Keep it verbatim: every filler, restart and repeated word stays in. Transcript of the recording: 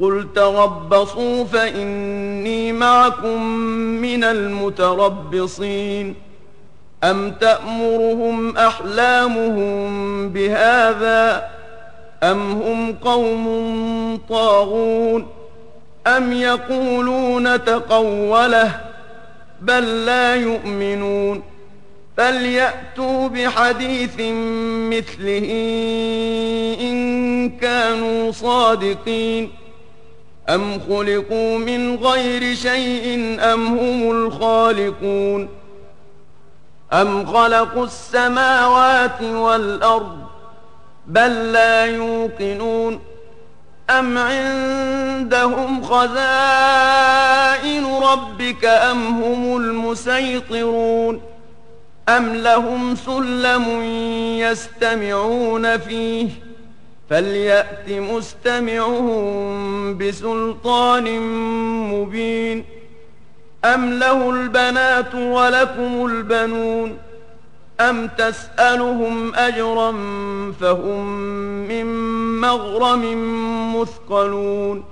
قل تربصوا فإني معكم من المتربصين أم تأمرهم أحلامهم بهذا أم هم قوم طاغون أم يقولون تقوله بل لا يؤمنون فليأتوا بحديث مثله إن كانوا صادقين أم خلقوا من غير شيء أم هم الخالقون أم خلقوا السماوات والأرض بل لا يوقنون أم عندهم خزائن ربك أم هم المسيطرون أم لهم سلم يستمعون فيه فليأت مستمعهم بسلطان مبين أم له البنات ولكم البنون أم تسألهم أجرا فهم من مغرم مثقلون